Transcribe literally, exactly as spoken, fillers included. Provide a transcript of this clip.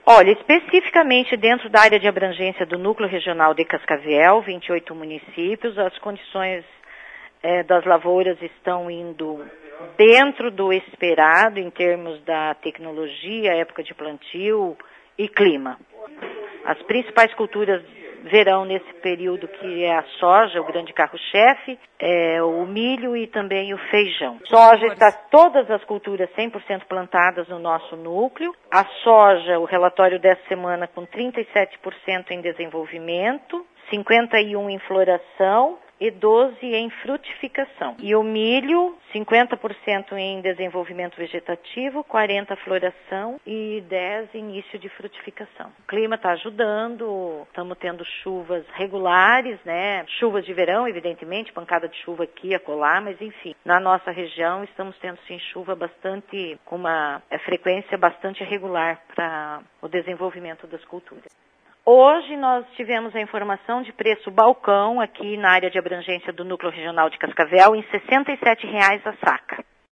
Olha, especificamente dentro da área de abrangência do Núcleo Regional de Cascavel, vinte e oito municípios, as condições é, das lavouras estão indo dentro do esperado em termos da tecnologia, época de plantio e clima. As principais culturas verão nesse período, que é a soja, o grande carro-chefe, é, o milho e também o feijão. Soja está todas as culturas cem por cento plantadas no nosso núcleo. A soja, o relatório dessa semana, com trinta e sete por cento em desenvolvimento, cinquenta e um por cento em floração e doze por cento em frutificação. E o milho, cinquenta por cento em desenvolvimento vegetativo, quarenta por cento floração e dez por cento início de frutificação. O clima está ajudando, estamos tendo chuvas regulares, né? Chuvas de verão, evidentemente, pancada de chuva aqui e acolá, mas enfim, na nossa região estamos tendo sim chuva bastante, com uma é, frequência bastante regular para o desenvolvimento das culturas. Hoje nós tivemos a informação de preço balcão aqui na área de abrangência do Núcleo Regional de Cascavel em sessenta e sete reais a saca.